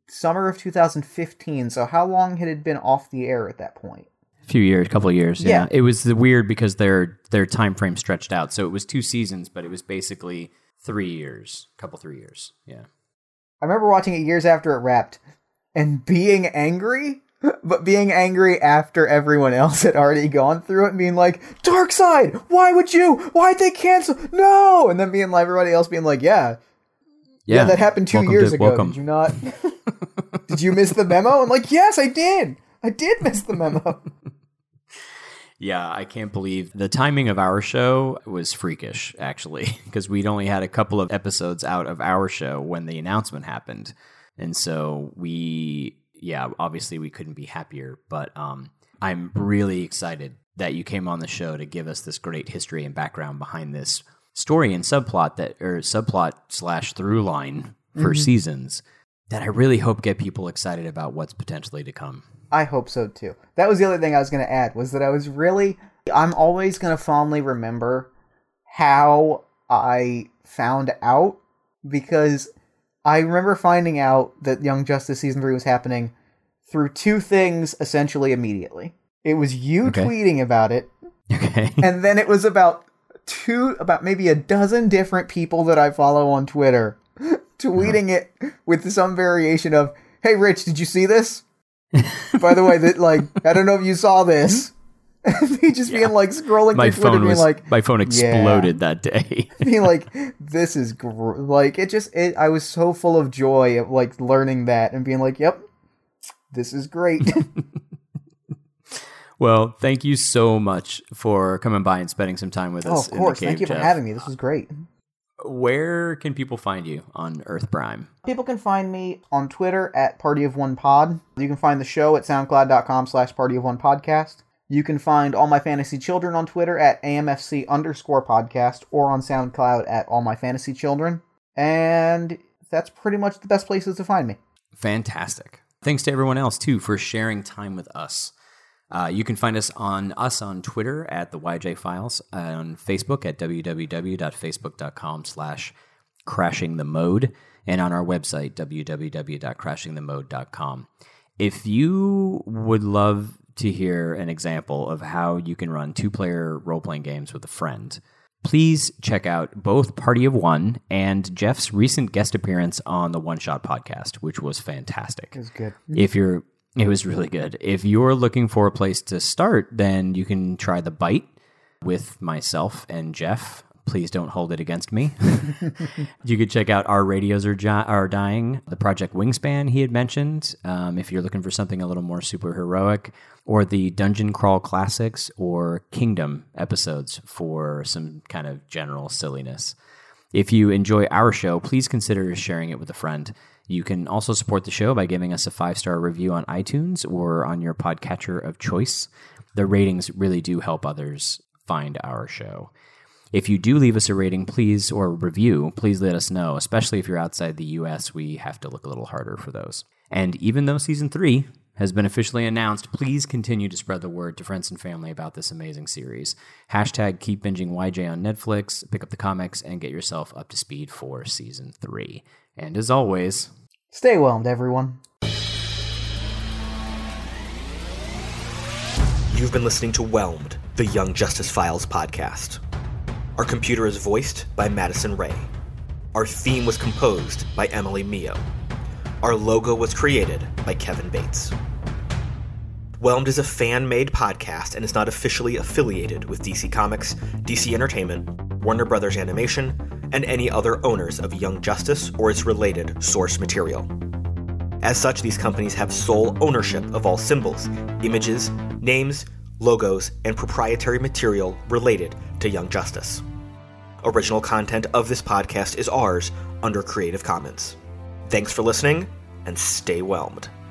summer of 2015. So how long had it been off the air at that point? A couple of years. Yeah. It was weird because their time frame stretched out. So it was 2 seasons, but it was basically 3 years, 3 years. Yeah. I remember watching it years after it wrapped and being angry, but being angry after everyone else had already gone through it and being like, Darkseid, why'd they cancel? No! And then being like, everybody else being like, yeah, that happened 2 years ago. Welcome. Did you not? Did you miss the memo? I'm like, yes, I did. I did miss the memo. Yeah, I can't believe the timing of our show was freakish, actually, because we'd only had a couple of episodes out of our show when the announcement happened. And so obviously we couldn't be happier, but I'm really excited that you came on the show to give us this great history and background behind this story and subplot / through line for seasons that I really hope get people excited about what's potentially to come. I hope so too. That was the other thing I was going to add, was that I'm always going to fondly remember how I found out, because I remember finding out that Young Justice Season 3 was happening through 2 things essentially immediately. It was you tweeting about it, and then it was about maybe a dozen different people that I follow on Twitter tweeting it with some variation of, hey Rich, did you see this? By the way, I don't know if you saw this. Me just being like scrolling through Twitter, being like, my phone exploded that day. Being like, this is I was so full of joy of like learning that and being like, yep, this is great. Well, thank you so much for coming by and spending some time with us. Of course, in the cave, thank you for Jeff. having me. This was great. Where can people find you on Earth Prime? People can find me on Twitter at Party of One Pod. You can find the show at soundcloud.com/Party of One Podcast. You can find All My Fantasy Children on Twitter at AMFC_podcast or on SoundCloud at All My Fantasy Children. And that's pretty much the best places to find me. Fantastic. Thanks to everyone else, too, for sharing time with us. You can find us on Twitter at the YJ Files, on Facebook at www.facebook.com/crashingthemode, and on our website, www.crashingthemode.com. If you would love to hear an example of how you can run 2-player role-playing games with a friend, please check out both Party of One and Jeff's recent guest appearance on the One Shot podcast, which was fantastic. It was good. It was really good. If you're looking for a place to start, then you can try The Bite with myself and Jeff. Please don't hold it against me. You could check out Our Radios Are Dying, the Project Wingspan he had mentioned, if you're looking for something a little more super heroic, or the Dungeon Crawl Classics or Kingdom episodes for some kind of general silliness. If you enjoy our show, please consider sharing it with a friend. You can also support the show by giving us a 5-star review on iTunes or on your podcatcher of choice. The ratings really do help others find our show. If you do leave us a rating, please, or a review, please let us know, especially if you're outside the US. We have to look a little harder for those. And even though Season 3 has been officially announced, please continue to spread the word to friends and family about this amazing series. #keep binging YJ on Netflix, pick up the comics, and get yourself up to speed for Season 3. And as always, stay whelmed, everyone. You've been listening to Whelmed, the Young Justice Files podcast. Our computer is voiced by Madison Ray. Our theme was composed by Emily Mio. Our logo was created by Kevin Bates. Whelmed is a fan-made podcast and is not officially affiliated with DC Comics, DC Entertainment, Warner Brothers Animation, and any other owners of Young Justice or its related source material. As such, these companies have sole ownership of all symbols, images, names, logos, and proprietary material related to Young Justice. Original content of this podcast is ours under Creative Commons. Thanks for listening, and stay whelmed.